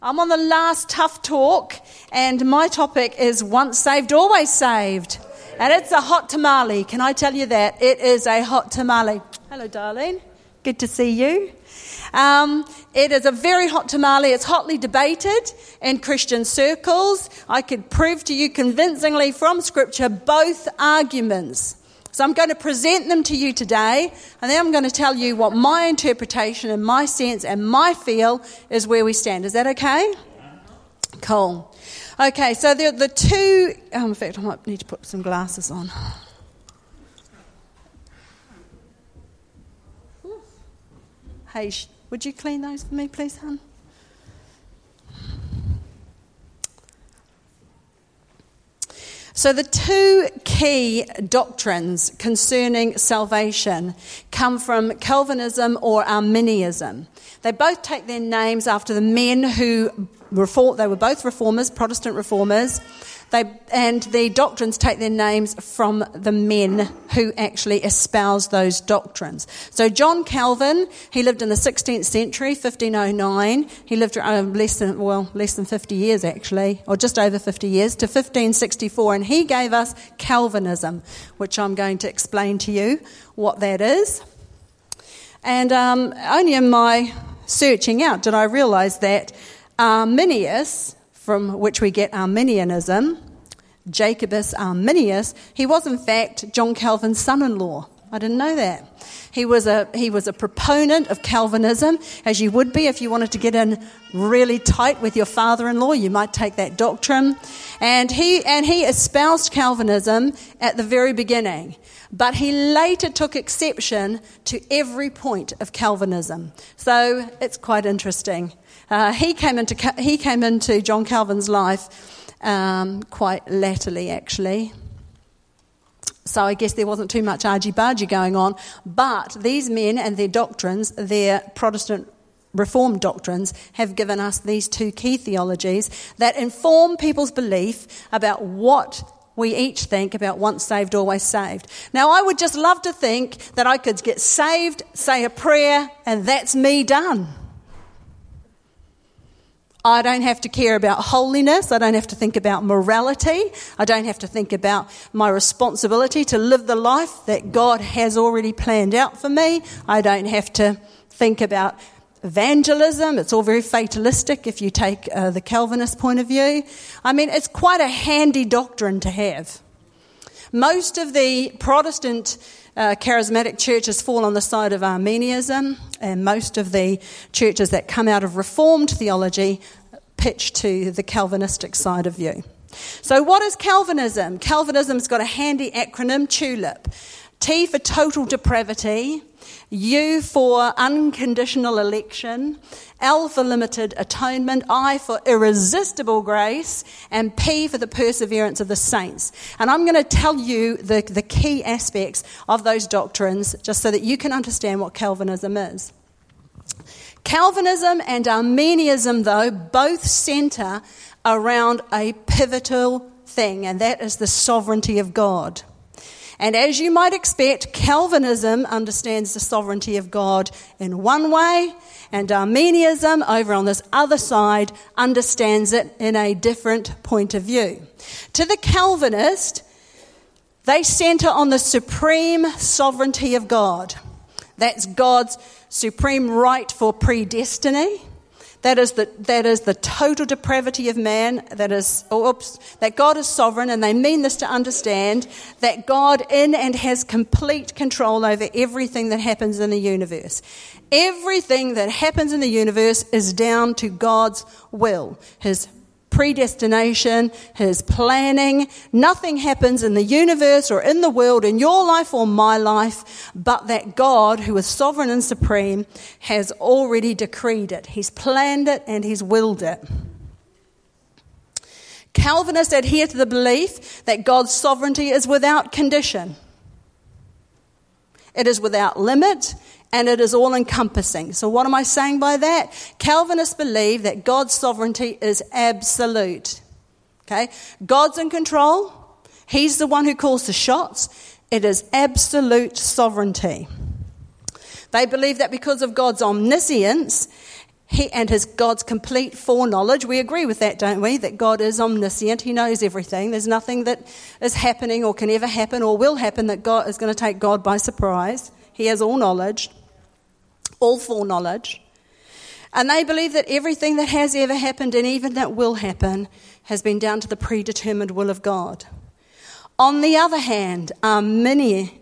I'm on the last tough talk, and my topic is once saved, always saved. And it's a hot tamale, can I tell you that? It is a hot tamale. Hello, darling. Good to see you. It is a very hot tamale. It's hotly debated in Christian circles. I could prove to you convincingly from Scripture both arguments. So I'm going to present them to you today, and then I'm going to tell you what my interpretation and my sense and my feel is where we stand. Is that okay? Cool. Okay, so the two... in fact, I might need to put some glasses on. Hey, would you clean those for me, please, hon? So the two key doctrines concerning salvation come from Calvinism or Arminianism. They both take their names after the men who they were both reformers, Protestant reformers. And the doctrines take their names from the men who actually espoused those doctrines. So John Calvin, he lived in the 16th century, 1509. He lived less than 50 years actually, or just over 50 years, to 1564. And he gave us Calvinism, which I'm going to explain to you what that is. And only in my searching out did I realise that Arminius, from which we get Arminianism, Jacobus Arminius, he was in fact John Calvin's son-in-law. I didn't know that. He was a proponent of Calvinism, as you would be if you wanted to get in really tight with your father-in-law. You might take that doctrine. And he espoused Calvinism at the very beginning. But he later took exception to every point of Calvinism. So it's quite interesting. He came into John Calvin's life quite latterly, actually. So I guess there wasn't too much argy-bargy going on. But these men and their doctrines, their Protestant Reformed doctrines, have given us these two key theologies that inform people's belief about what we each think about once saved, always saved. Now, I would just love to think that I could get saved, say a prayer, and that's me done. I don't have to care about holiness. I don't have to think about morality. I don't have to think about my responsibility to live the life that God has already planned out for me. I don't have to think about evangelism. It's all very fatalistic if you take the Calvinist point of view. I mean, it's quite a handy doctrine to have. Most of the Protestant charismatic churches fall on the side of Arminianism, and most of the churches that come out of Reformed theology pitch to the Calvinistic side of view. So what is Calvinism? Calvinism's got a handy acronym, TULIP. T for total depravity, U for unconditional election, L for limited atonement, I for irresistible grace, and P for the perseverance of the saints. And I'm going to tell you the key aspects of those doctrines just so that you can understand what Calvinism is. Calvinism and Arminianism, though, both centre around a pivotal thing, and that is the sovereignty of God. And as you might expect, Calvinism understands the sovereignty of God in one way, and Arminianism, over on this other side, understands it in a different point of view. To the Calvinist, they centre on the supreme sovereignty of God. That's God's supreme right for predestiny. That is the total depravity of man. That God is sovereign, and they mean this to understand that God in and has complete control over everything that happens in the universe. Everything that happens in the universe is down to God's will, His predestination, His planning. Nothing happens in the universe or in the world, in your life or my life, but that God, who is sovereign and supreme, has already decreed it. He's planned it and He's willed it. Calvinists adhere to the belief that God's sovereignty is without condition. It is without limit, and it is all-encompassing. So what am I saying by that? Calvinists believe that God's sovereignty is absolute. Okay? God's in control. He's the one who calls the shots. It is absolute sovereignty. They believe that because of God's omniscience, his God's complete foreknowledge. We agree with that, don't we? That God is omniscient. He knows everything. There's nothing that is happening or can ever happen or will happen that God is going to take God by surprise. He has all knowledge, all foreknowledge. And they believe that everything that has ever happened and even that will happen has been down to the predetermined will of God. On the other hand, Arminians,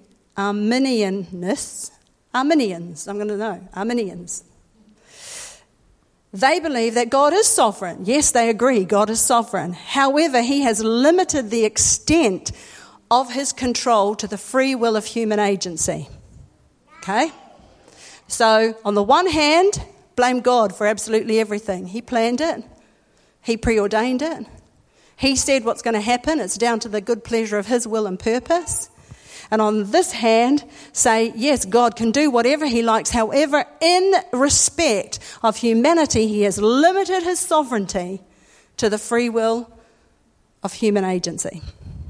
they believe that God is sovereign. Yes, they agree, God is sovereign. However, he has limited the extent of his control to the free will of human agency. Okay? So, on the one hand, blame God for absolutely everything. He planned it. He preordained it. He said what's going to happen. It's down to the good pleasure of his will and purpose. And on this hand, say, yes, God can do whatever he likes. However, in respect of humanity, he has limited his sovereignty to the free will of human agency.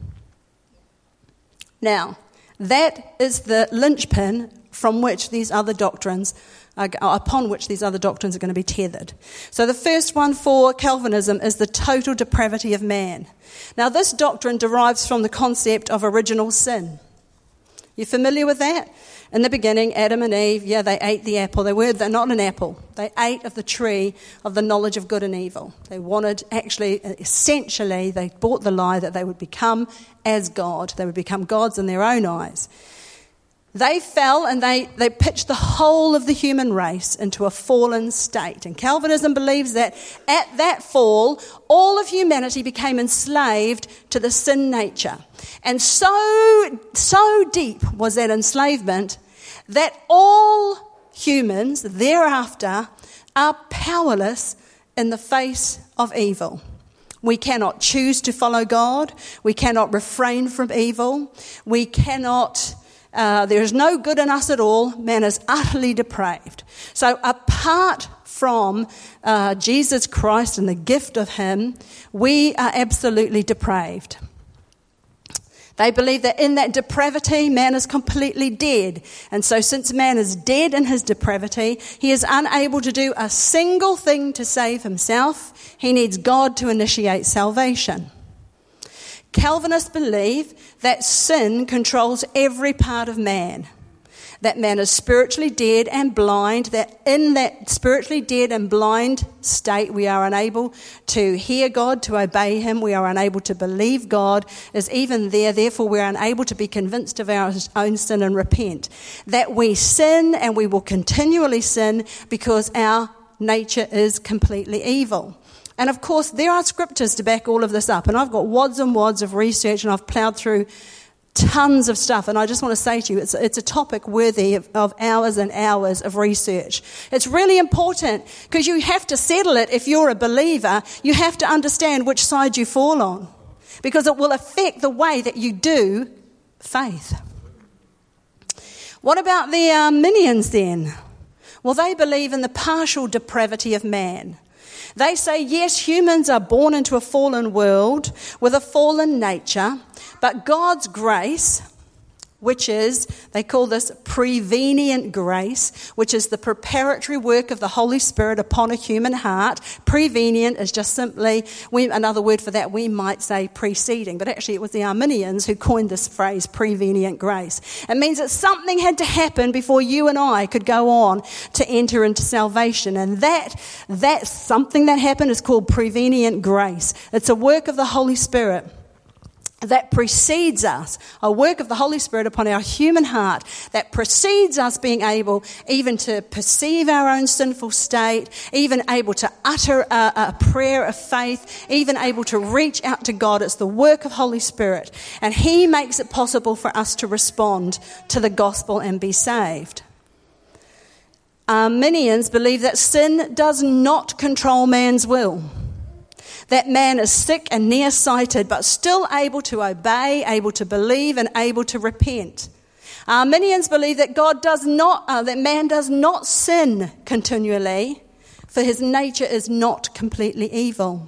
Now, that is the linchpin from which these other doctrines upon which these other doctrines are going to be tethered. So the first one for Calvinism is the total depravity of man. Now, this doctrine derives from the concept of original sin. You familiar with that? In the beginning, Adam and Eve, they ate the apple. They're not an apple. They ate of the tree of the knowledge of good and evil. They wanted, essentially, they bought the lie that they would become as God. They would become gods in their own eyes. They fell and they pitched the whole of the human race into a fallen state. And Calvinism believes that at that fall, all of humanity became enslaved to the sin nature. And so deep was that enslavement that all humans thereafter are powerless in the face of evil. We cannot choose to follow God. We cannot refrain from evil. We cannot... there is no good in us at all. Man is utterly depraved. So apart from Jesus Christ and the gift of him, we are absolutely depraved. They believe that in that depravity, man is completely dead. And so since man is dead in his depravity, he is unable to do a single thing to save himself. He needs God to initiate salvation. Calvinists believe that sin controls every part of man, that man is spiritually dead and blind, that in that spiritually dead and blind state we are unable to hear God, to obey him, we are unable to believe God is even there, therefore we are unable to be convinced of our own sin and repent, that we sin and we will continually sin because our nature is completely evil. And of course, there are scriptures to back all of this up. And I've got wads and wads of research and I've ploughed through tons of stuff. And I just want to say to you, it's a topic worthy of hours and hours of research. It's really important because you have to settle it if you're a believer. You have to understand which side you fall on because it will affect the way that you do faith. What about the Arminians then? Well, they believe in the partial depravity of man. They say, yes, humans are born into a fallen world with a fallen nature, but God's grace, which is, they call this prevenient grace, which is the preparatory work of the Holy Spirit upon a human heart. Prevenient is just simply, another word for that, we might say preceding, but actually it was the Arminians who coined this phrase, prevenient grace. It means that something had to happen before you and I could go on to enter into salvation, and that something that happened is called prevenient grace. It's a work of the Holy Spirit that precedes us, a work of the Holy Spirit upon our human heart that precedes us being able even to perceive our own sinful state, even able to utter a prayer of faith, even able to reach out to God. It's the work of Holy Spirit, and he makes it possible for us to respond to the gospel and be saved. Arminians believe that sin does not control man's will. That man is sick and nearsighted, but still able to obey, able to believe, and able to repent. Arminians believe that that man does not sin continually, for his nature is not completely evil.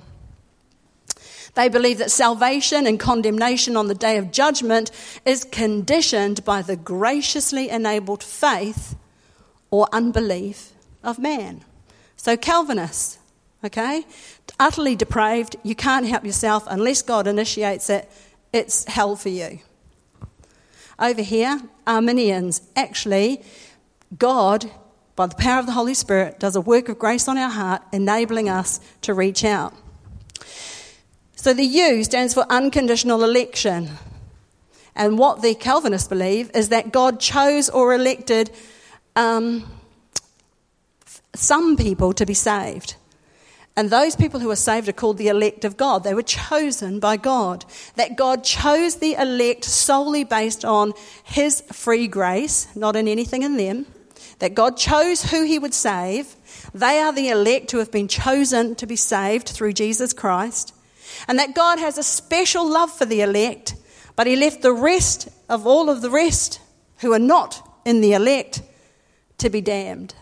They believe that salvation and condemnation on the day of judgment is conditioned by the graciously enabled faith or unbelief of man. So Calvinists, okay, utterly depraved, you can't help yourself unless God initiates it, it's hell for you. Over here, Arminians, actually, God, by the power of the Holy Spirit, does a work of grace on our heart, enabling us to reach out. So the U stands for unconditional election. And what the Calvinists believe is that God chose or elected some people to be saved. And those people who are saved are called the elect of God. They were chosen by God. That God chose the elect solely based on his free grace, not in anything in them. That God chose who he would save. They are the elect who have been chosen to be saved through Jesus Christ. And that God has a special love for the elect, but he left the rest of all of the rest who are not in the elect to be damned.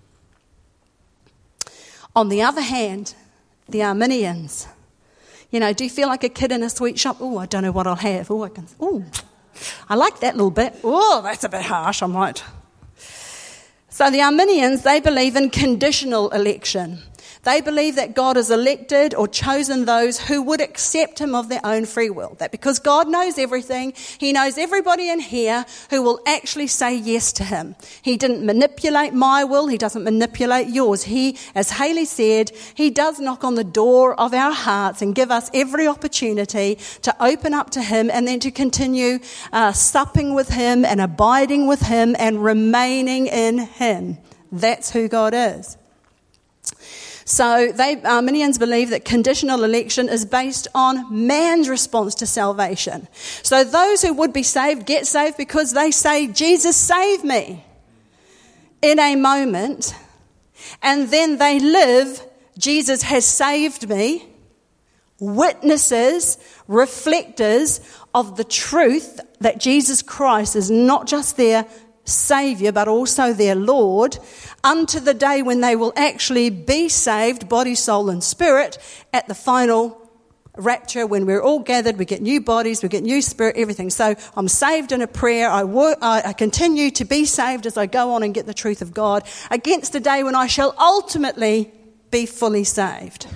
On the other hand, the Arminians, do you feel like a kid in a sweet shop? Oh, I don't know what I'll have. I like that little bit. Oh, that's a bit harsh, I might. So the Arminians, they believe in conditional election. They believe that God has elected or chosen those who would accept him of their own free will. That because God knows everything, he knows everybody in here who will actually say yes to him. He didn't manipulate my will. He doesn't manipulate yours. He, as Haley said, he does knock on the door of our hearts and give us every opportunity to open up to him and then to continue supping with him and abiding with him and remaining in him. That's who God is. So Arminians believe that conditional election is based on man's response to salvation. So those who would be saved get saved because they say, Jesus, save me, in a moment. And then they live, Jesus has saved me, witnesses, reflectors of the truth that Jesus Christ is not just their Saviour, but also their Lord, unto the day when they will actually be saved, body, soul and spirit, at the final rapture, when we're all gathered, we get new bodies, we get new spirit, everything. So I'm saved in a prayer, I continue to be saved as I go on and get the truth of God, against the day when I shall ultimately be fully saved.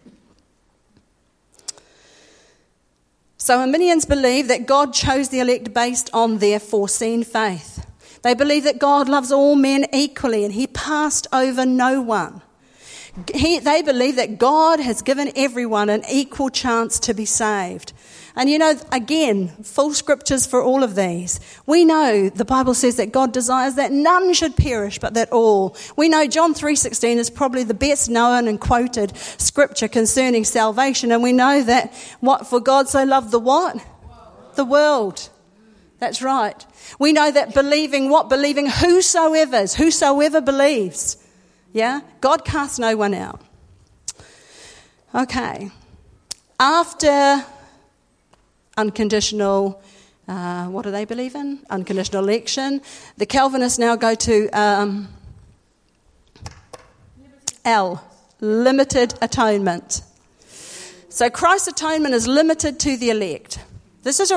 So Arminians believe that God chose the elect based on their foreseen faith. They believe that God loves all men equally and he passed over no one. They believe that God has given everyone an equal chance to be saved. And again, full scriptures for all of these. We know the Bible says that God desires that none should perish, but that all. We know John 3:16 is probably the best known and quoted scripture concerning salvation. And we know that for God so loved the what? The world. That's right. We know that believing whosoever believes. Yeah? God casts no one out. Okay. After unconditional, what do they believe in? Unconditional election. The Calvinists now go to L, limited atonement. So Christ's atonement is limited to the elect. This is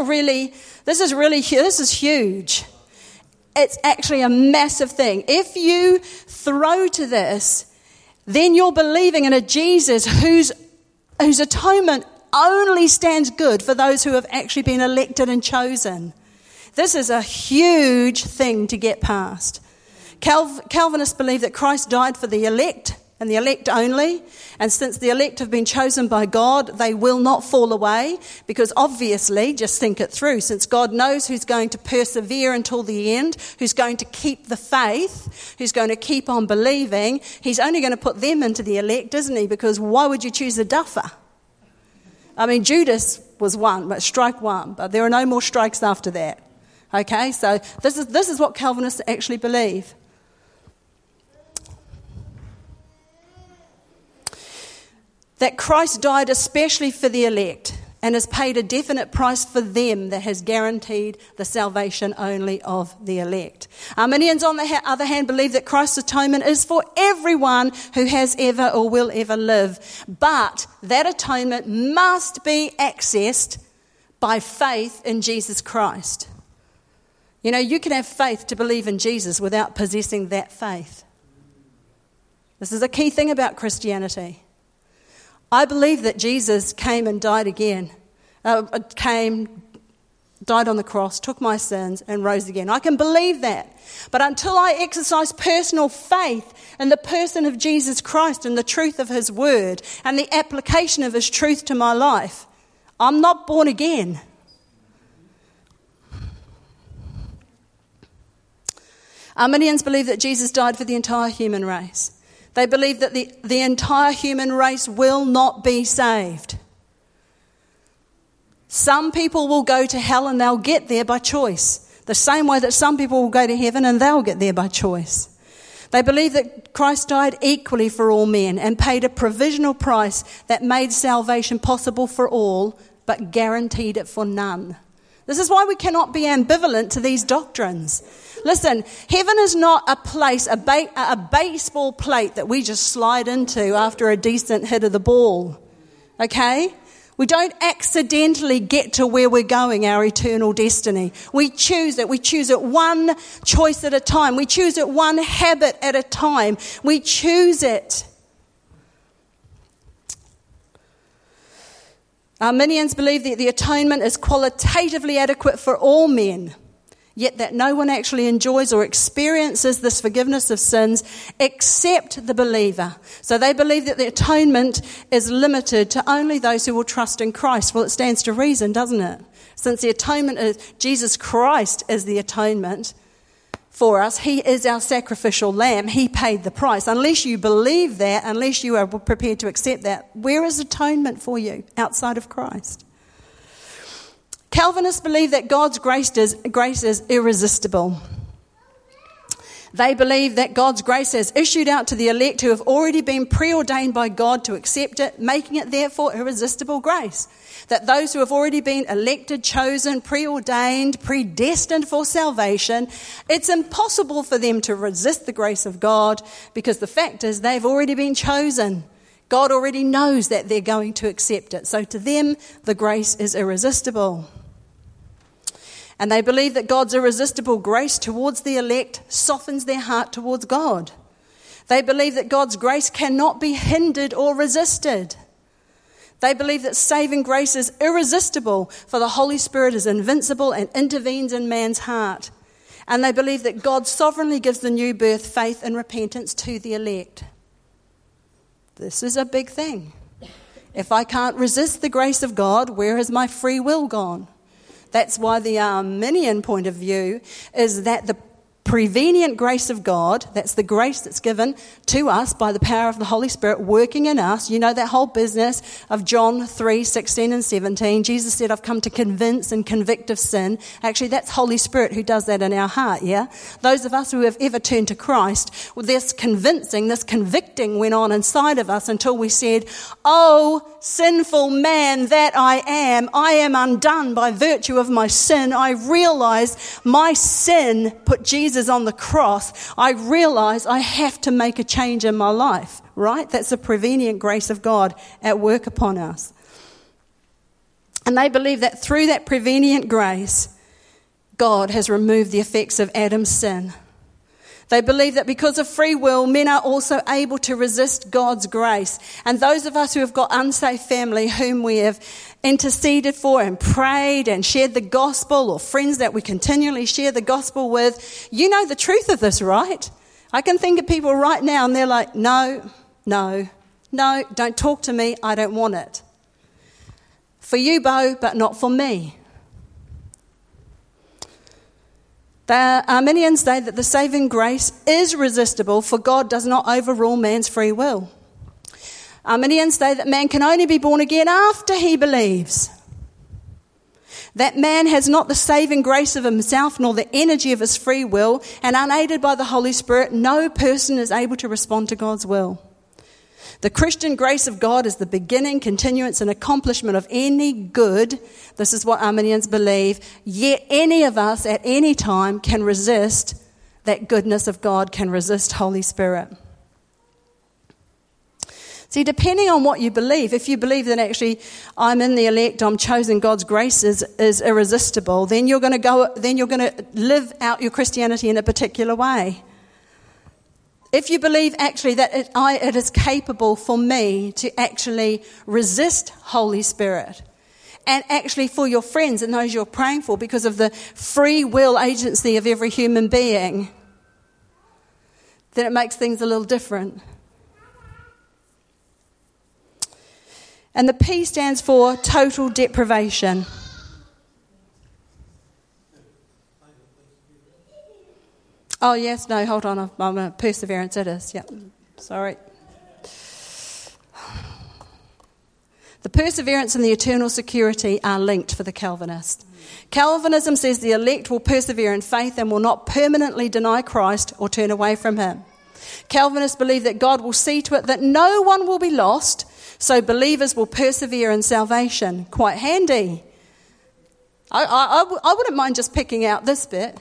huge. It's actually a massive thing. If you throw to this, then you're believing in a Jesus whose atonement only stands good for those who have actually been elected and chosen. This is a huge thing to get past. Calvinists believe that Christ died for the elect and the elect only. And since the elect have been chosen by God, they will not fall away, because obviously, just think it through, since God knows who's going to persevere until the end, who's going to keep the faith, who's going to keep on believing, he's only going to put them into the elect, isn't he? Because why would you choose a duffer? I mean, Judas was one, but strike one, but there are no more strikes after that. Okay, so this is what Calvinists actually believe. That Christ died especially for the elect and has paid a definite price for them that has guaranteed the salvation only of the elect. Arminians, on the other hand, believe that Christ's atonement is for everyone who has ever or will ever live. But that atonement must be accessed by faith in Jesus Christ. You can have faith to believe in Jesus without possessing that faith. This is a key thing about Christianity. I believe that Jesus came and died again. Died on the cross, took my sins, and rose again. I can believe that. But until I exercise personal faith in the person of Jesus Christ and the truth of his word and the application of his truth to my life, I'm not born again. Arminians believe that Jesus died for the entire human race. They believe that the entire human race will not be saved. Some people will go to hell and they'll get there by choice. The same way that some people will go to heaven and they'll get there by choice. They believe that Christ died equally for all men and paid a provisional price that made salvation possible for all, but guaranteed it for none. This is why we cannot be ambivalent to these doctrines. Listen, heaven is not a place, a baseball plate that we just slide into after a decent hit of the ball. Okay? We don't accidentally get to where we're going, our eternal destiny. We choose it. We choose it one choice at a time. We choose it one habit at a time. We choose it. Arminians believe that the atonement is qualitatively adequate for all men, yet that no one actually enjoys or experiences this forgiveness of sins except the believer. So they believe that the atonement is limited to only those who will trust in Christ. Well, it stands to reason, doesn't it? Since the atonement is Jesus Christ is the atonement for us. He is our sacrificial lamb. He paid the price. Unless you believe that, unless you are prepared to accept that, where is atonement for you outside of Christ? Calvinists believe that God's grace is irresistible. They believe that God's grace is issued out to the elect who have already been preordained by God to accept it, making it therefore irresistible grace. That those who have already been elected, chosen, preordained, predestined for salvation, it's impossible for them to resist the grace of God because the fact is they've already been chosen. God already knows that they're going to accept it. So to them, the grace is irresistible. And they believe that God's irresistible grace towards the elect softens their heart towards God. They believe that God's grace cannot be hindered or resisted. They believe that saving grace is irresistible, for the Holy Spirit is invincible and intervenes in man's heart. And they believe that God sovereignly gives the new birth, faith and repentance to the elect. This is a big thing. If I can't resist the grace of God, where has my free will gone? That's why the Arminian point of view is that the prevenient grace of God, that's the grace that's given to us by the power of the Holy Spirit working in us. You know that whole business of John 3:16 and 17. Jesus said, I've come to convince and convict of sin. Actually, that's Holy Spirit who does that in our heart, yeah? Those of us who have ever turned to Christ, well, this convincing, this convicting went on inside of us until we said, oh, sinful man that I am undone by virtue of my sin. I realize my sin put Jesus on the cross. I realize I have to make a change in my life, right? That's the prevenient grace of God at work upon us. And they believe that through that prevenient grace, God has removed the effects of Adam's sin. They believe that because of free will, men are also able to resist God's grace. And those of us who have got unsafe family whom we have interceded for and prayed and shared the gospel, or friends that we continually share the gospel with, you know the truth of this, right? I can think of people right now and they're like, no, don't talk to me, I don't want it. For you, Bo, but not for me. The Arminians say that the saving grace is resistible, for God does not overrule man's free will. Arminians say that man can only be born again after he believes. That man has not the saving grace of himself nor the energy of his free will, and unaided by the Holy Spirit, no person is able to respond to God's will. The Christian grace of God is the beginning, continuance, and accomplishment of any good. This is what Arminians believe. Yet any of us at any time can resist that goodness of God, can resist Holy Spirit. See, depending on what you believe, if you believe that actually I'm in the elect, I'm chosen, God's grace is irresistible, then you're going to live out your Christianity in a particular way. if you believe actually that it is capable for me to actually resist Holy Spirit, and actually for your friends and those you're praying for, because of the free will agency of every human being, then it makes things a little different. And the P stands for total deprivation. Oh, yes, no, hold on. I'm perseverance, it is. Yep, sorry. The perseverance and the eternal security are linked for the Calvinist. Calvinism says the elect will persevere in faith and will not permanently deny Christ or turn away from him. Calvinists believe that God will see to it that no one will be lost, so believers will persevere in salvation. Quite handy. I wouldn't mind just picking out this bit.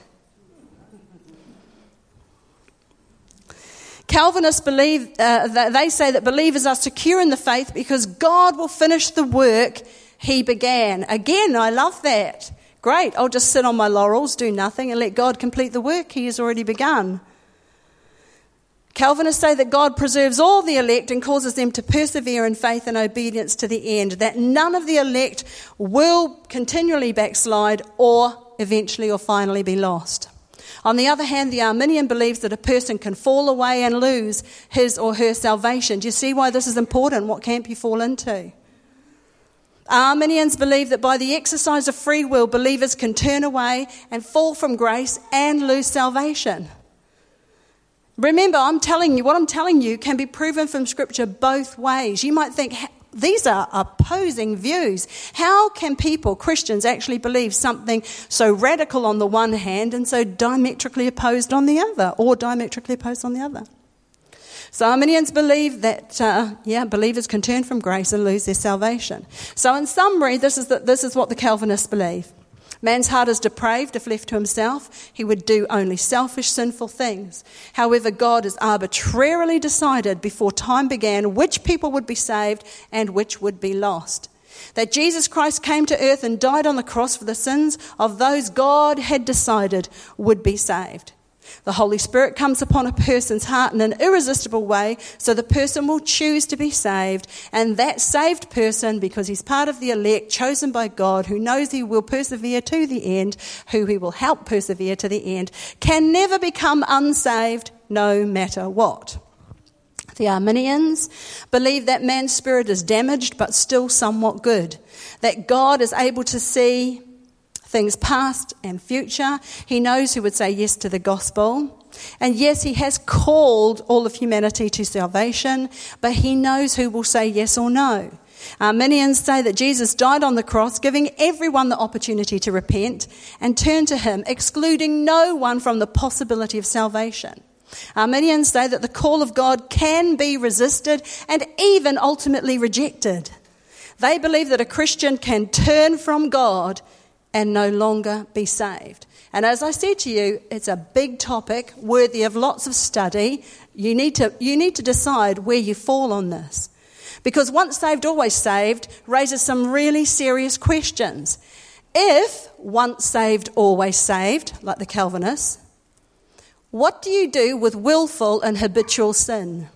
Calvinists believe, they say that believers are secure in the faith because God will finish the work he began. Again, I love that. Great, I'll just sit on my laurels, do nothing, and let God complete the work he has already begun. Calvinists say that God preserves all the elect and causes them to persevere in faith and obedience to the end, that none of the elect will continually backslide or eventually or finally be lost. On the other hand, the Arminian believes that a person can fall away and lose his or her salvation. Do you see why this is important? What camp you fall into? Arminians believe that by the exercise of free will, believers can turn away and fall from grace and lose salvation. Remember, what I'm telling you can be proven from Scripture both ways. You might think, these are opposing views. How can people, Christians, actually believe something so radical on the one hand and so diametrically opposed on the other, or diametrically opposed on the other? So Arminians believe that, believers can turn from grace and lose their salvation. So in summary, this is what the Calvinists believe. Man's heart is depraved. If left to himself, he would do only selfish, sinful things. However, God has arbitrarily decided before time began which people would be saved and which would be lost. That Jesus Christ came to earth and died on the cross for the sins of those God had decided would be saved. The Holy Spirit comes upon a person's heart in an irresistible way, so the person will choose to be saved. And that saved person, because he's part of the elect, chosen by God, who knows he will persevere to the end, who he will help persevere to the end, can never become unsaved no matter what. The Arminians believe that man's spirit is damaged but still somewhat good, that God is able to see things past and future. He knows who would say yes to the gospel. And yes, he has called all of humanity to salvation, but he knows who will say yes or no. Arminians say that Jesus died on the cross, giving everyone the opportunity to repent and turn to him, excluding no one from the possibility of salvation. Arminians say that the call of God can be resisted and even ultimately rejected. They believe that a Christian can turn from God and no longer be saved. And as I said to you, it's a big topic worthy of lots of study. You need to decide where you fall on this. Because once saved, always saved raises some really serious questions. If once saved, always saved, like the Calvinists, what do you do with willful and habitual sin?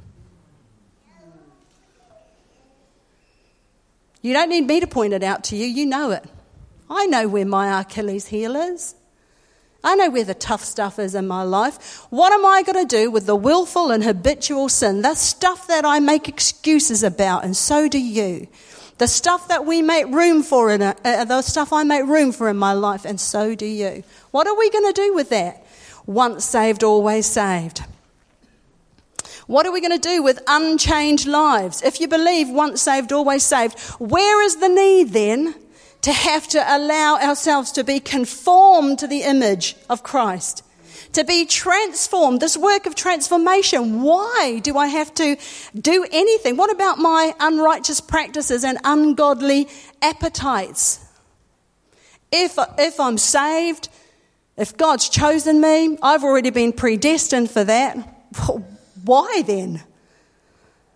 You don't need me to point it out to you. You know it. I know where my Achilles heel is. I know where the tough stuff is in my life. What am I going to do with the willful and habitual sin? The stuff that I make excuses about, and so do you. The stuff that we make room for, the stuff I make room for in my life, and so do you. What are we going to do with that? Once saved, always saved. What are we going to do with unchanged lives? If you believe once saved, always saved, where is the need then to have to allow ourselves to be conformed to the image of Christ, to be transformed, this work of transformation? Why do I have to do anything? What about my unrighteous practices and ungodly appetites? If I'm saved, if God's chosen me, I've already been predestined for that. Why then?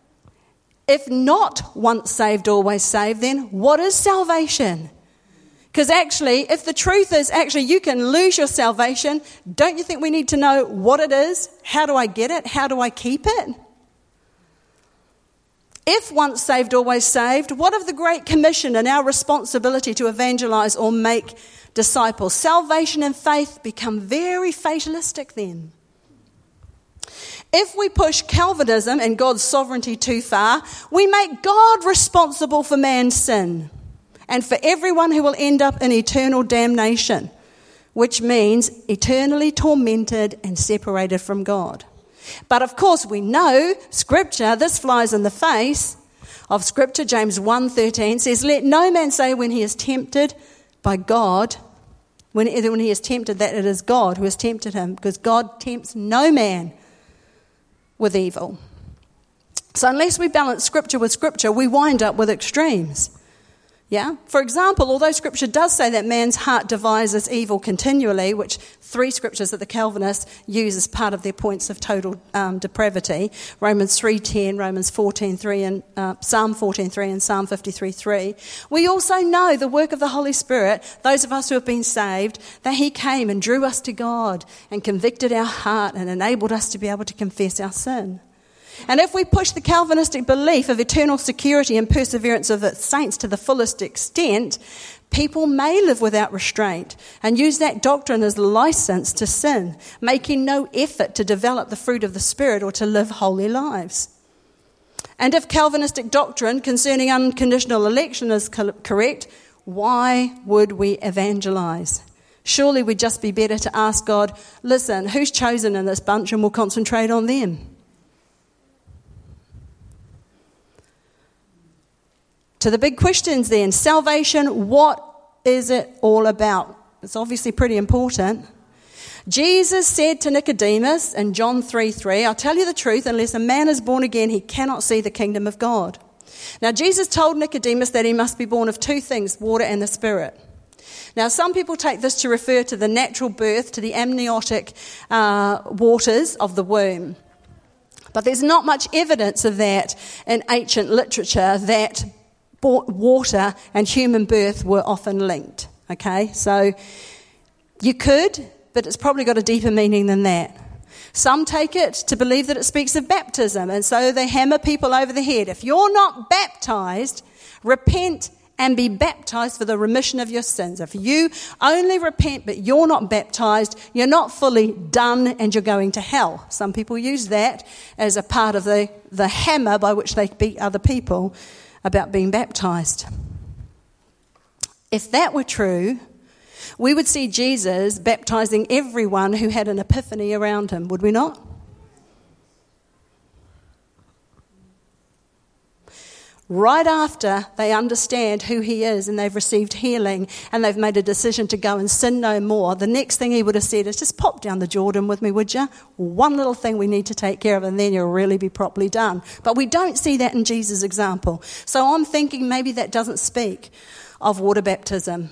If not once saved, always saved, then what is salvation? Because actually, if the truth is actually you can lose your salvation, don't you think we need to know what it is? How do I get it? How do I keep it? If once saved, always saved, what of the Great Commission and our responsibility to evangelize or make disciples? Salvation and faith become very fatalistic then. If we push Calvinism and God's sovereignty too far, we make God responsible for man's sin and for everyone who will end up in eternal damnation, which means eternally tormented and separated from God. But of course we know Scripture, this flies in the face of Scripture. James 1:13 says, "Let no man say when he is tempted by God, when he is tempted, that it is God who has tempted him, because God tempts no man with evil." So unless we balance Scripture with Scripture, we wind up with extremes. Yeah. For example, although Scripture does say that man's heart devises evil continually, which 3 scriptures that the Calvinists use as part of their points of total depravity, Romans 3:10, Romans 14:3, and Psalm 14:3 and Psalm 53:3, we also know the work of the Holy Spirit, those of us who have been saved, that he came and drew us to God and convicted our heart and enabled us to be able to confess our sin. And if we push the Calvinistic belief of eternal security and perseverance of its saints to the fullest extent, people may live without restraint and use that doctrine as license to sin, making no effort to develop the fruit of the Spirit or to live holy lives. And if Calvinistic doctrine concerning unconditional election is correct, why would we evangelize? Surely we'd just be better to ask God, listen, who's chosen in this bunch, and we'll concentrate on them. To the big questions then, salvation, what is it all about? It's obviously pretty important. Jesus said to Nicodemus in John 3:3, "I'll tell you the truth, unless a man is born again, he cannot see the kingdom of God." Now Jesus told Nicodemus that he must be born of 2 things, water and the Spirit. Now some people take this to refer to the natural birth, to the amniotic waters of the womb. But there's not much evidence of that in ancient literature, that water and human birth were often linked. Okay, so you could, but it's probably got a deeper meaning than that. Some take it to believe that it speaks of baptism, and so they hammer people over the head. If you're not baptized, repent and be baptized for the remission of your sins. If you only repent but you're not baptized, you're not fully done and you're going to hell. Some people use that as a part of the hammer by which they beat other people about being baptized. If that were true, we would see Jesus baptizing everyone who had an epiphany around him, would we not? Right after they understand who he is and they've received healing and they've made a decision to go and sin no more, the next thing he would have said is, just pop down the Jordan with me, would you? One little thing we need to take care of and then you'll really be properly done. But we don't see that in Jesus' example. So I'm thinking maybe that doesn't speak of water baptism.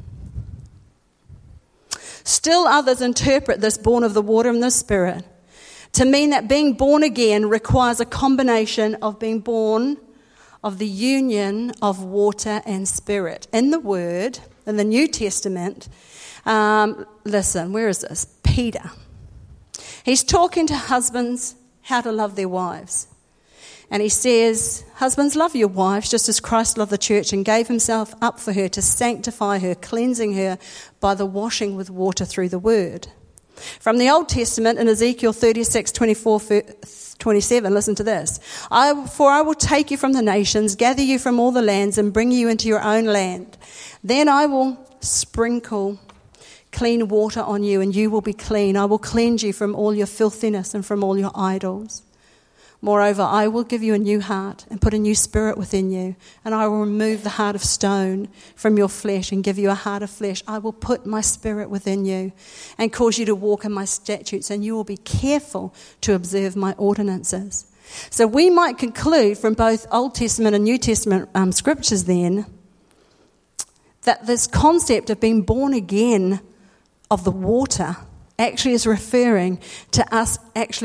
Still others interpret this born of the water and the Spirit to mean that being born again requires a combination of being born of the union of water and Spirit. In the Word, in the New Testament, listen, where is this? Peter. He's talking to husbands how to love their wives. And he says, husbands, love your wives just as Christ loved the church and gave himself up for her to sanctify her, cleansing her by the washing with water through the Word. From the Old Testament, in Ezekiel 36:24-27, listen to this. For I will take you from the nations, gather you from all the lands, and bring you into your own land. Then I will sprinkle clean water on you, and you will be clean. I will cleanse you from all your filthiness and from all your idols. Moreover, I will give you a new heart and put a new spirit within you, and I will remove the heart of stone from your flesh and give you a heart of flesh. I will put my spirit within you and cause you to walk in my statutes, and you will be careful to observe my ordinances. So we might conclude from both Old Testament and New Testament scriptures then that this concept of being born again of the water actually is referring to us actually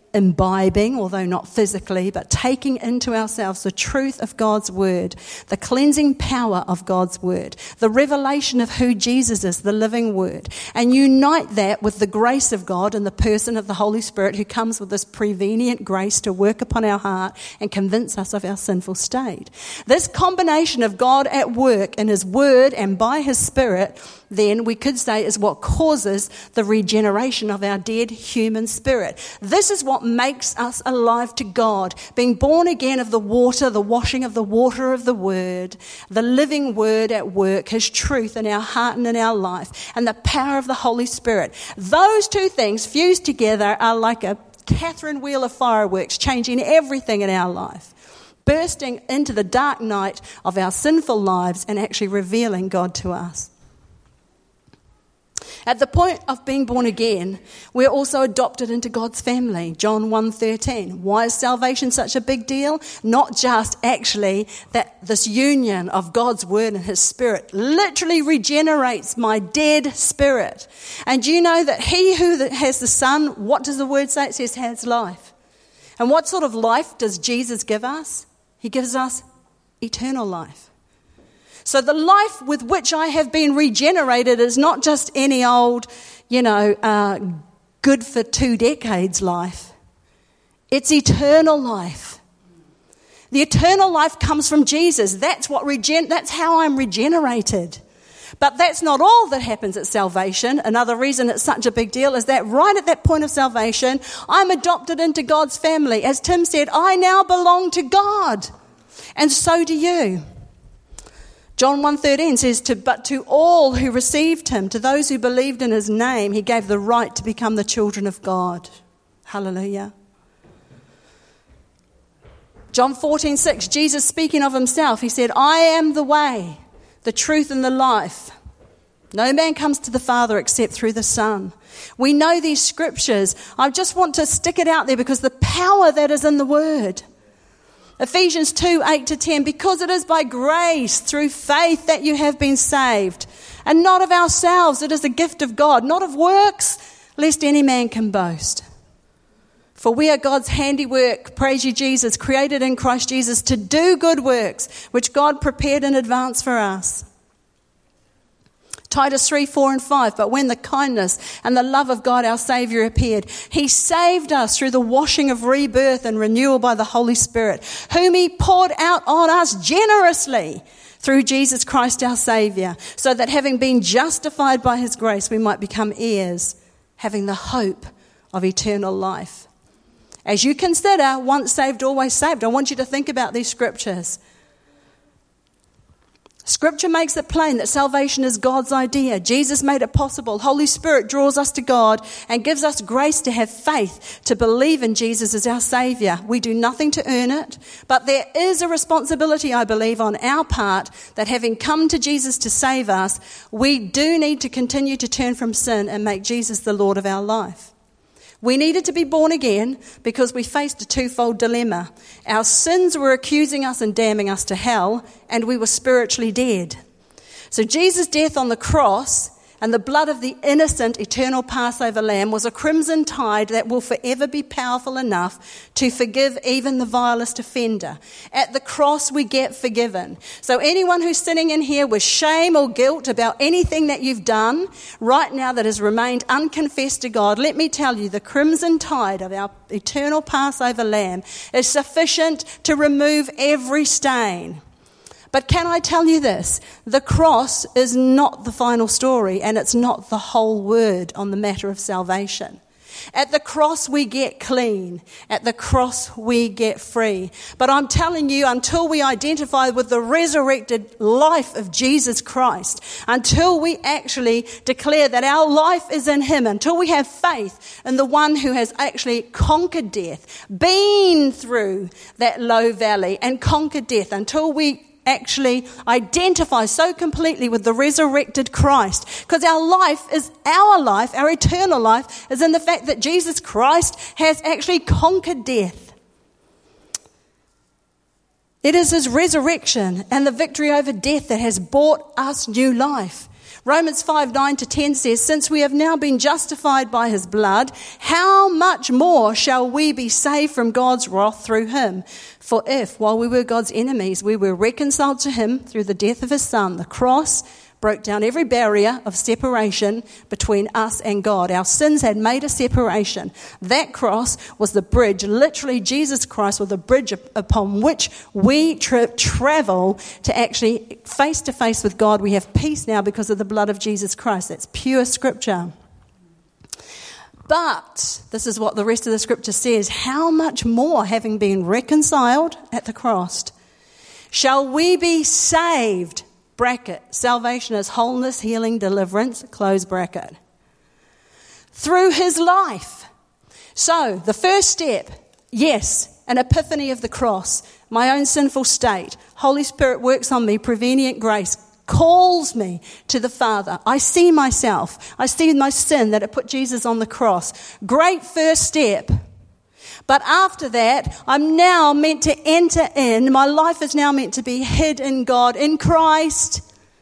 imbibing, although not physically, but taking into ourselves the truth of God's word, the cleansing power of God's word, the revelation of who Jesus is, the living word, and unite that with the grace of God in the person of the Holy Spirit, who comes with this prevenient grace to work upon our heart and convince us of our sinful state. This combination of God at work in his word and by his Spirit, then we could say, is what causes the regeneration of our dead human spirit. This is what makes us alive to God, being born again of the water, the washing of the water of the word, the living word at work, his truth in our heart and in our life, and the power of the Holy Spirit. Those two things fused together are like a Catherine wheel of fireworks, changing everything in our life, bursting into the dark night of our sinful lives and actually revealing God to us. At the point of being born again, we're also adopted into God's family. John 1:13. Why is salvation such a big deal? Not just actually that this union of God's word and his Spirit literally regenerates my dead spirit. And do you know that he who has the Son, what does the word say? It says has life. And what sort of life does Jesus give us? He gives us eternal life. So the life with which I have been regenerated is not just any old, good for 2 decades life. It's eternal life. The eternal life comes from Jesus. That's how I'm regenerated. But that's not all that happens at salvation. Another reason it's such a big deal is that right at that point of salvation, I'm adopted into God's family. As Tim said, I now belong to God. And so do you. John 1:13 says, but to all who received him, to those who believed in his name, he gave the right to become the children of God. Hallelujah. John 14:6, Jesus speaking of himself, he said, I am the way, the truth and the life. No man comes to the Father except through the Son. We know these scriptures. I just want to stick it out there because the power that is in the word. Ephesians 2:8-10, because it is by grace through faith that you have been saved, and not of ourselves, it is a gift of God, not of works, lest any man can boast. For we are God's handiwork, praise you Jesus, created in Christ Jesus to do good works, which God prepared in advance for us. Titus 3:4-5, but when the kindness and the love of God our Saviour appeared, he saved us through the washing of rebirth and renewal by the Holy Spirit, whom he poured out on us generously through Jesus Christ our Saviour, so that having been justified by his grace, we might become heirs, having the hope of eternal life. As you consider once saved, always saved, I want you to think about these scriptures. Scripture makes it plain that salvation is God's idea. Jesus made it possible. Holy Spirit draws us to God and gives us grace to have faith, to believe in Jesus as our Saviour. We do nothing to earn it, but there is a responsibility, I believe, on our part that having come to Jesus to save us, we do need to continue to turn from sin and make Jesus the Lord of our life. We needed to be born again because we faced a twofold dilemma. Our sins were accusing us and damning us to hell, and we were spiritually dead. So Jesus' death on the cross and the blood of the innocent eternal Passover lamb was a crimson tide that will forever be powerful enough to forgive even the vilest offender. At the cross we get forgiven. So anyone who's sitting in here with shame or guilt about anything that you've done right now that has remained unconfessed to God, let me tell you, the crimson tide of our eternal Passover lamb is sufficient to remove every stain. But can I tell you this? The cross is not the final story, and it's not the whole word on the matter of salvation. At the cross we get clean. At the cross we get free. But I'm telling you, until we identify with the resurrected life of Jesus Christ, until we actually declare that our life is in him, until we have faith in the one who has actually conquered death, been through that low valley and conquered death, until we actually identify so completely with the resurrected Christ, because our eternal life is in the fact that Jesus Christ has actually conquered death. It is his resurrection and the victory over death that has brought us new life. Romans 5:9-10 says, since we have now been justified by his blood, how much more shall we be saved from God's wrath through him? For if, while we were God's enemies, we were reconciled to him through the death of his son, the cross broke down every barrier of separation between us and God. Our sins had made a separation. That cross was the bridge. Literally, Jesus Christ was the bridge upon which we travel to actually face to face with God. We have peace now because of the blood of Jesus Christ. That's pure scripture. But this is what the rest of the scripture says. How much more, having been reconciled at the cross, shall we be saved? Bracket, salvation is wholeness, healing, deliverance, close bracket. Through his life. So, the first step, yes, an epiphany of the cross, my own sinful state. Holy Spirit works on me, prevenient grace, calls me to the Father. I see myself. I see my sin that it put Jesus on the cross. Great first step. But after that, I'm now meant to enter in. My life is now meant to be hid in God, in Christ.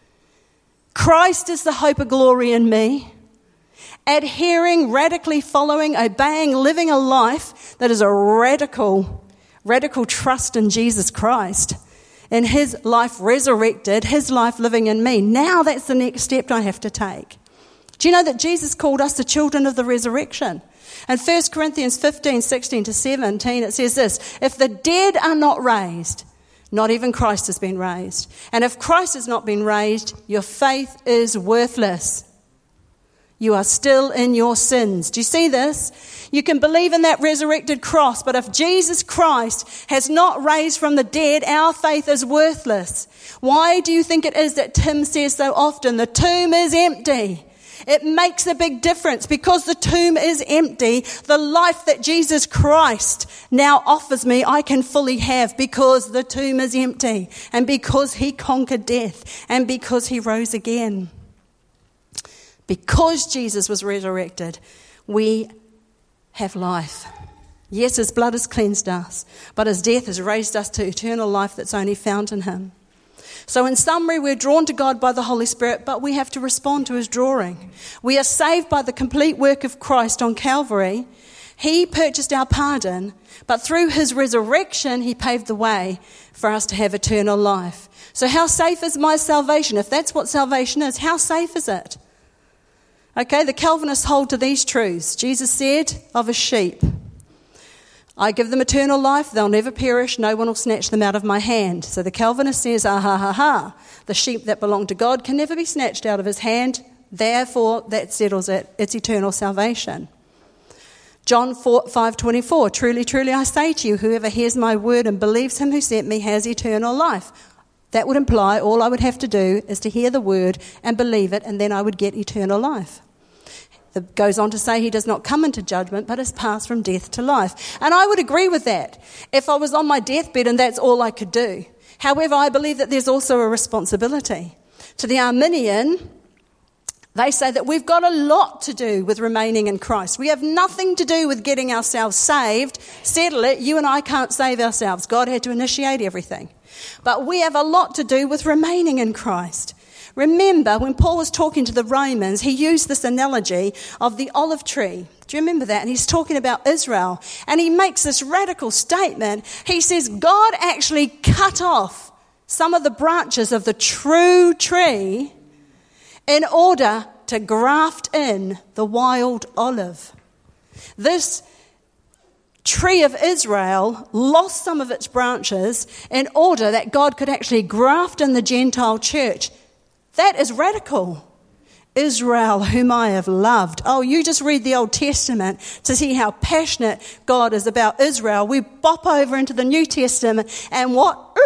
Christ is the hope of glory in me. Adhering, radically following, obeying, living a life that is a radical trust in Jesus Christ. In his life resurrected, his life living in me. Now that's the next step I have to take. Do you know that Jesus called us the children of the resurrection? In 1 Corinthians 15:16-17, it says this, if the dead are not raised, not even Christ has been raised. And if Christ has not been raised, your faith is worthless. You are still in your sins. Do you see this? You can believe in that resurrected cross, but if Jesus Christ has not raised from the dead, our faith is worthless. Why do you think it is that Tim says so often, the tomb is empty? It makes a big difference because the tomb is empty. The life that Jesus Christ now offers me, I can fully have because the tomb is empty and because he conquered death and because he rose again. Because Jesus was resurrected, we have life. Yes, his blood has cleansed us, but his death has raised us to eternal life that's only found in him. So in summary, we're drawn to God by the Holy Spirit, but we have to respond to his drawing. We are saved by the complete work of Christ on Calvary. He purchased our pardon, but through his resurrection, he paved the way for us to have eternal life. So how safe is my salvation? If that's what salvation is, how safe is it? Okay, the Calvinists hold to these truths. Jesus said of his sheep, I give them eternal life, they'll never perish, no one will snatch them out of my hand. So the Calvinist says, the sheep that belong to God can never be snatched out of his hand, therefore that settles it, it's eternal salvation. John 5:24, truly, truly I say to you, whoever hears my word and believes him who sent me has eternal life. That would imply all I would have to do is to hear the word and believe it, and then I would get eternal life. It goes on to say he does not come into judgment, but has passed from death to life. And I would agree with that if I was on my deathbed and that's all I could do. However, I believe that there's also a responsibility. To the Arminian, they say that we've got a lot to do with remaining in Christ. We have nothing to do with getting ourselves saved. Settle it, you and I can't save ourselves. God had to initiate everything. But we have a lot to do with remaining in Christ. Remember, when Paul was talking to the Romans, he used this analogy of the olive tree. Do you remember that? And he's talking about Israel. And he makes this radical statement. He says, God actually cut off some of the branches of the true tree in order to graft in the wild olive. This tree of Israel lost some of its branches in order that God could actually graft in the Gentile church. That is radical. Israel, whom I have loved. Oh, you just read the Old Testament to see how passionate God is about Israel. We bop over into the New Testament and what?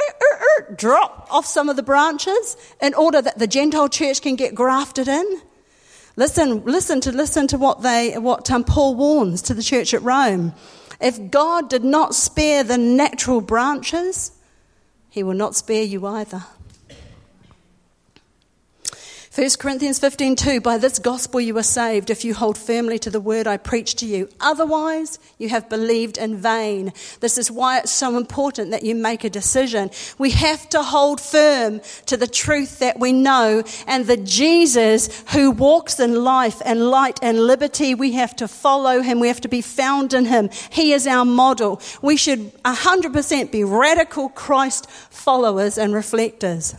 Drop off some of the branches in order that the Gentile church can get grafted in. Listen to what Paul warns to the church at Rome. If God did not spare the natural branches, he will not spare you either. 1 Corinthians 15:2, by this gospel you are saved if you hold firmly to the word I preach to you. Otherwise, you have believed in vain. This is why it's so important that you make a decision. We have to hold firm to the truth that we know, and the Jesus who walks in life and light and liberty. We have to follow him. We have to be found in him. He is our model. We should 100% be radical Christ followers and reflectors.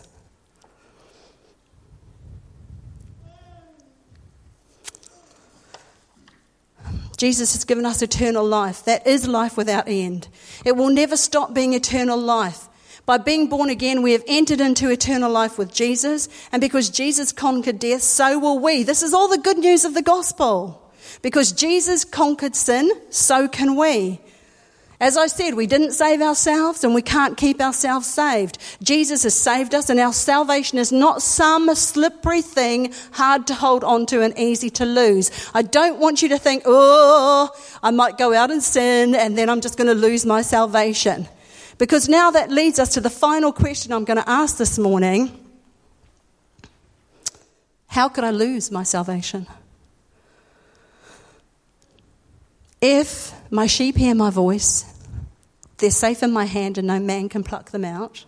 Jesus has given us eternal life. That is life without end. It will never stop being eternal life. By being born again, we have entered into eternal life with Jesus. And because Jesus conquered death, so will we. This is all the good news of the gospel. Because Jesus conquered sin, so can we. As I said, we didn't save ourselves and we can't keep ourselves saved. Jesus has saved us, and our salvation is not some slippery thing hard to hold on to and easy to lose. I don't want you to think, oh, I might go out and sin and then I'm just going to lose my salvation. Because now that leads us to the final question I'm going to ask this morning. How could I lose my salvation? If my sheep hear my voice, they're safe in my hand and no man can pluck them out.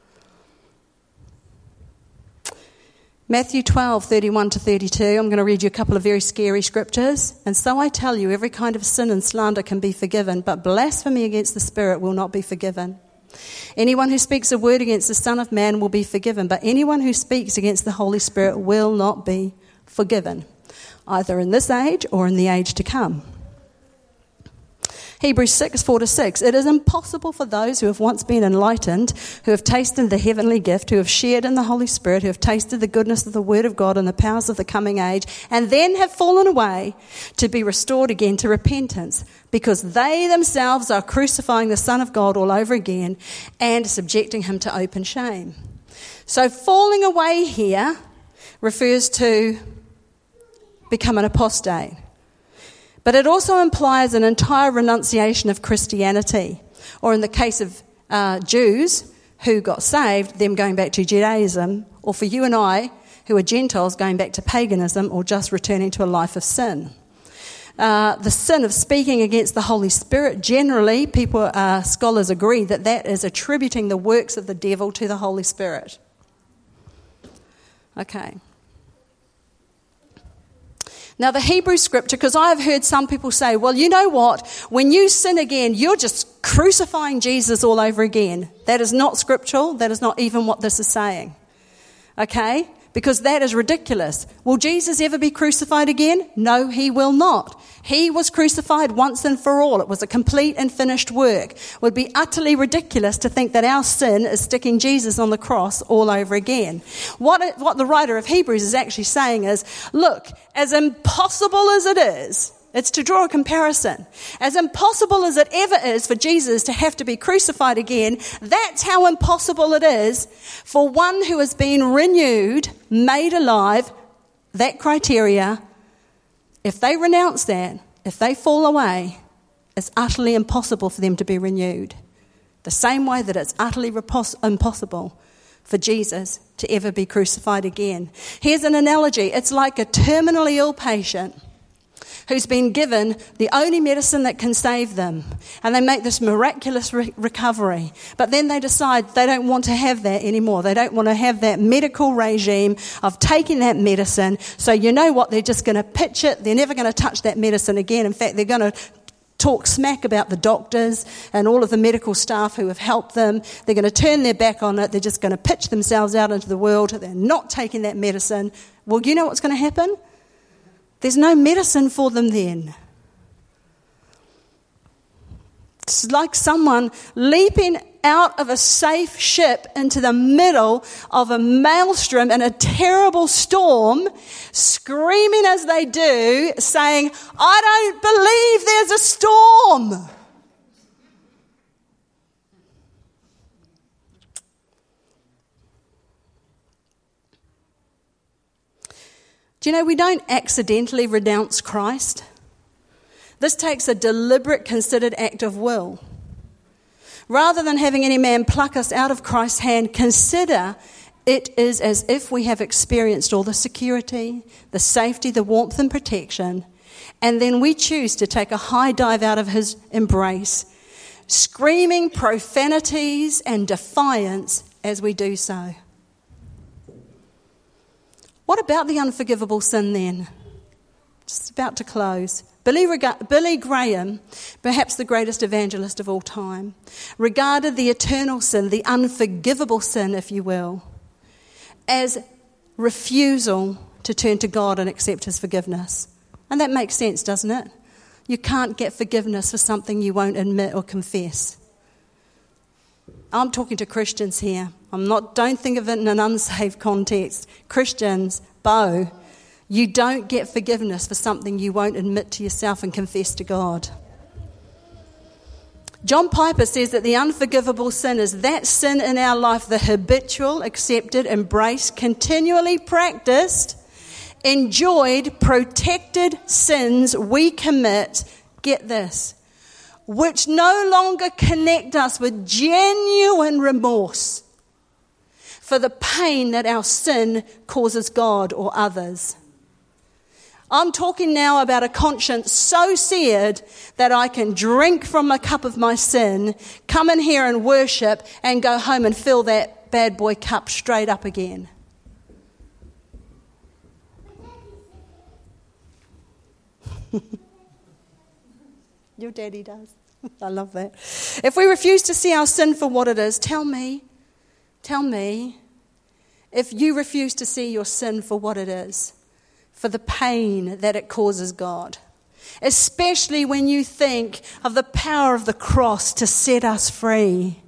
Matthew 12:31-32. I'm going to read you a couple of very scary scriptures. And so I tell you, every kind of sin and slander can be forgiven, but blasphemy against the Spirit will not be forgiven. Anyone who speaks a word against the Son of Man will be forgiven, but anyone who speaks against the Holy Spirit will not be forgiven, either in this age or in the age to come. Hebrews 6:4-6. It is impossible for those who have once been enlightened, who have tasted the heavenly gift, who have shared in the Holy Spirit, who have tasted the goodness of the Word of God and the powers of the coming age, and then have fallen away, to be restored again to repentance, because they themselves are crucifying the Son of God all over again and subjecting him to open shame. So falling away here refers to become an apostate. But it also implies an entire renunciation of Christianity, or in the case of Jews who got saved, them going back to Judaism, or for you and I, who are Gentiles, going back to paganism or just returning to a life of sin. The sin of speaking against the Holy Spirit, generally, scholars agree that that is attributing the works of the devil to the Holy Spirit. Okay. Now the Hebrew scripture, because I have heard some people say, well, you know what? When you sin again, you're just crucifying Jesus all over again. That is not scriptural. That is not even what this is saying. Okay? Because that is ridiculous. Will Jesus ever be crucified again? No, he will not. He was crucified once and for all. It was a complete and finished work. It would be utterly ridiculous to think that our sin is sticking Jesus on the cross all over again. What the writer of Hebrews is actually saying is, look, as impossible as it is, it's to draw a comparison. As impossible as it ever is for Jesus to have to be crucified again, that's how impossible it is for one who has been renewed, made alive, that criteria. If they renounce that, if they fall away, it's utterly impossible for them to be renewed. The same way that it's utterly impossible for Jesus to ever be crucified again. Here's an analogy. It's like a terminally ill patient who's been given the only medicine that can save them. And they make this miraculous recovery. But then they decide they don't want to have that anymore. They don't want to have that medical regime of taking that medicine. So you know what? They're just going to pitch it. They're never going to touch that medicine again. In fact, they're going to talk smack about the doctors and all of the medical staff who have helped them. They're going to turn their back on it. They're just going to pitch themselves out into the world. They're not taking that medicine. Well, you know what's going to happen? There's no medicine for them then. It's like someone leaping out of a safe ship into the middle of a maelstrom and a terrible storm, screaming as they do, saying, I don't believe there's a storm. Do you know, we don't accidentally renounce Christ. This takes a deliberate, considered act of will. Rather than having any man pluck us out of Christ's hand, consider it is as if we have experienced all the security, the safety, the warmth and protection, and then we choose to take a high dive out of his embrace, screaming profanities and defiance as we do so. What about the unforgivable sin then? Just about to close. Billy Graham, perhaps the greatest evangelist of all time, regarded the eternal sin, the unforgivable sin, if you will, as refusal to turn to God and accept his forgiveness. And that makes sense, doesn't it? You can't get forgiveness for something you won't admit or confess. I'm talking to Christians here. Don't think of it in an unsaved context. Christians, you don't get forgiveness for something you won't admit to yourself and confess to God. John Piper says that the unforgivable sin is that sin in our life, the habitual, accepted, embraced, continually practiced, enjoyed, protected sins we commit, get this, which no longer connect us with genuine remorse for the pain that our sin causes God or others. I'm talking now about a conscience so seared that I can drink from a cup of my sin, come in here and worship, and go home and fill that bad boy cup straight up again. Your daddy does. I love that. If we refuse to see our sin for what it is, tell me, if you refuse to see your sin for what it is, for the pain that it causes God, especially when you think of the power of the cross to set us free.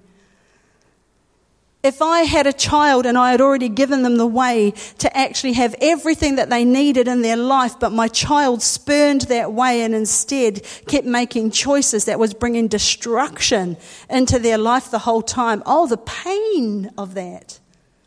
If I had a child and I had already given them the way to actually have everything that they needed in their life, but my child spurned that way and instead kept making choices that was bringing destruction into their life the whole time. Oh, the pain of that.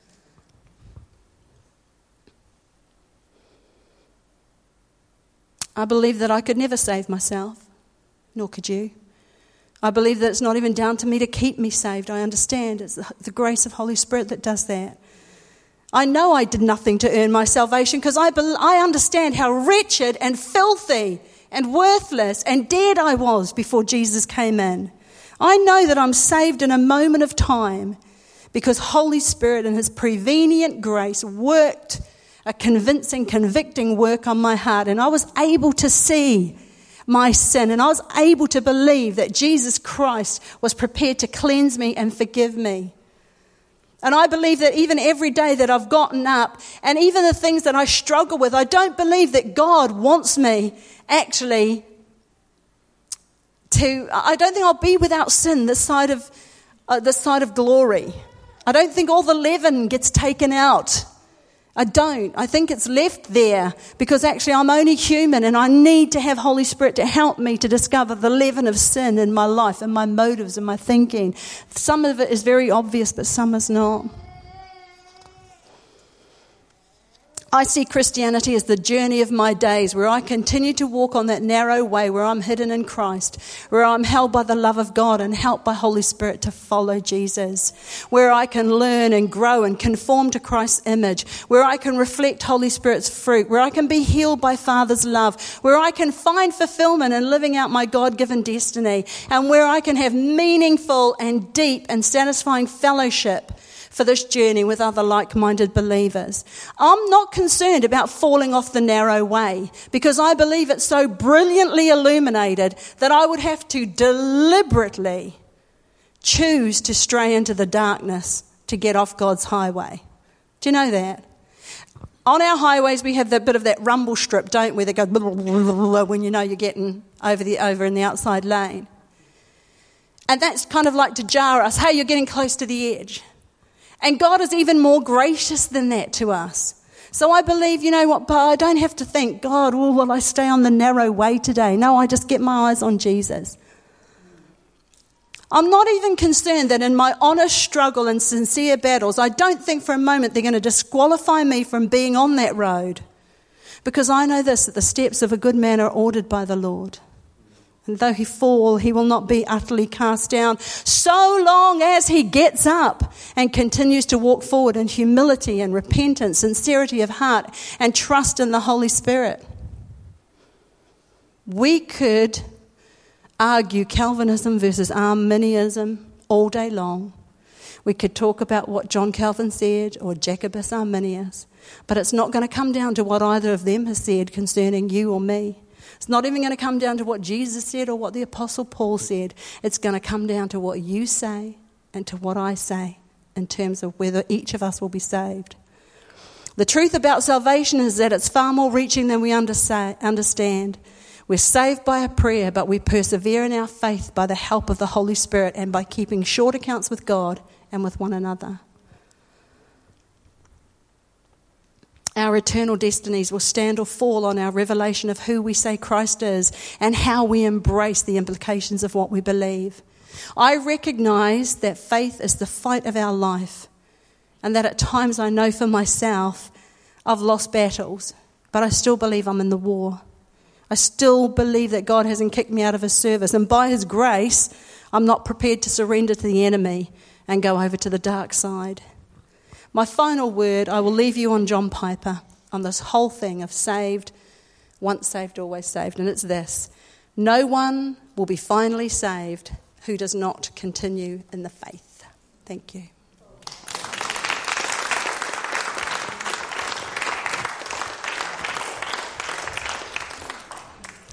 I believe that I could never save myself, nor could you. I believe that it's not even down to me to keep me saved. I understand it's the grace of Holy Spirit that does that. I know I did nothing to earn my salvation because I understand how wretched and filthy and worthless and dead I was before Jesus came in. I know that I'm saved in a moment of time because Holy Spirit and his prevenient grace worked a convincing, convicting work on my heart, and I was able to see my sin, and I was able to believe that Jesus Christ was prepared to cleanse me and forgive me. And I believe that even every day that I've gotten up, and even the things that I struggle with, I don't believe that God wants me actually I don't think I'll be without sin this side of glory. I don't think all the leaven gets taken out. I don't. I think it's left there because actually I'm only human and I need to have Holy Spirit to help me to discover the leaven of sin in my life and my motives and my thinking. Some of it is very obvious, but some is not. I see Christianity as the journey of my days where I continue to walk on that narrow way where I'm hidden in Christ, where I'm held by the love of God and helped by Holy Spirit to follow Jesus, where I can learn and grow and conform to Christ's image, where I can reflect Holy Spirit's fruit, where I can be healed by Father's love, where I can find fulfillment in living out my God-given destiny, and where I can have meaningful and deep and satisfying fellowship for this journey with other like-minded believers. I'm not concerned about falling off the narrow way because I believe it's so brilliantly illuminated that I would have to deliberately choose to stray into the darkness to get off God's highway. Do you know that? On our highways we have that bit of that rumble strip, don't we, that goes when you know you're getting over in the outside lane. And that's kind of like to jar us, hey, you're getting close to the edge. And God is even more gracious than that to us. So I believe, you know what, but I don't have to think, God, will I stay on the narrow way today? No, I just get my eyes on Jesus. I'm not even concerned that in my honest struggle and sincere battles, I don't think for a moment they're going to disqualify me from being on that road. Because I know this, that the steps of a good man are ordered by the Lord. And though he fall, he will not be utterly cast down, so long as he gets up and continues to walk forward in humility and repentance, sincerity of heart, and trust in the Holy Spirit. We could argue Calvinism versus Arminianism all day long. We could talk about what John Calvin said or Jacobus Arminius, but it's not going to come down to what either of them has said concerning you or me. It's not even going to come down to what Jesus said or what the Apostle Paul said. It's going to come down to what you say and to what I say in terms of whether each of us will be saved. The truth about salvation is that it's far more reaching than we understand. We're saved by a prayer, but we persevere in our faith by the help of the Holy Spirit and by keeping short accounts with God and with one another. Our eternal destinies will stand or fall on our revelation of who we say Christ is and how we embrace the implications of what we believe. I recognise that faith is the fight of our life, and that at times I know for myself I've lost battles, but I still believe I'm in the war. I still believe that God hasn't kicked me out of his service, and by his grace I'm not prepared to surrender to the enemy and go over to the dark side. My final word, I will leave you on John Piper, on this whole thing of saved, once saved, always saved. And it's this: no one will be finally saved who does not continue in the faith. Thank you.